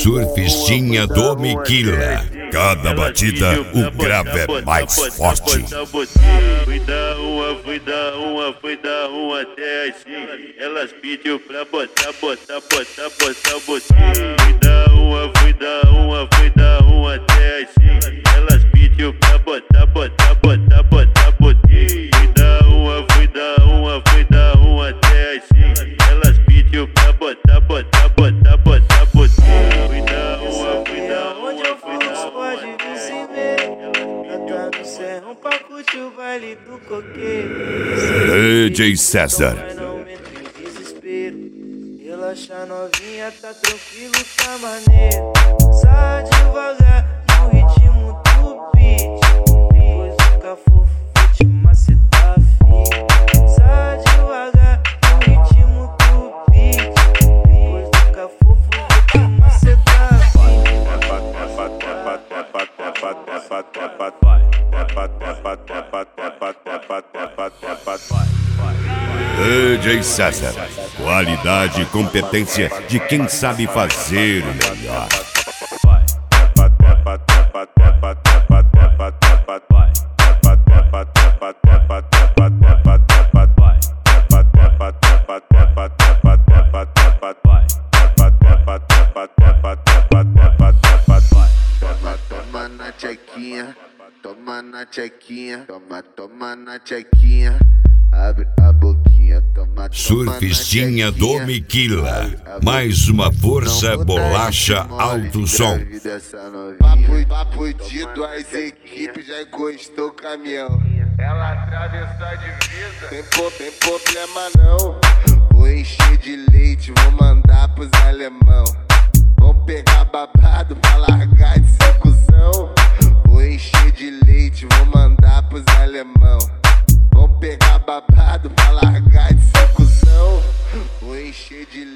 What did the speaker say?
Surfistinha do Miquila. Cada batida, o grave é mais forte. Foi dar uma até as 5. Elas pediu pra botar botinho. Foi dar uma até as 5. Elas pediu pra botar botinho. Foi dar uma até as 5. Elas pediu pra botar botinho. Onde eu for, pode vir sem medo. Tá no serrão pra curtir o baile do coqueiro. DJ César. Mas não entra em desespero. Relaxa novinha, tá tranquilo, tá maneiro. Sai devagar no ritmo do beat. Depois fica fofo, vou te macetar, filho. Sai devagar no ritmo do beat. Depois fica fofo, vou te macetar, filho. DJ César. Qualidade e competência de quem sabe fazer o melhor. Toma na tchequinha, toma na tchequinha, toma na tchequinha, abre a boquinha, toma. Surfistinha do Miquila. Mais uma força, bolacha, alto som. Papo de duas equipes, já encostou o caminhão. Ela atravessou a divisa. Tem problema não. Vou encher de leite, vou mandar pros alemão. Vão pegar babado pra largar de secusão. Vou encher de leite, vou mandar pros alemão. Vão pegar babado pra largar de secusão. Vou encher de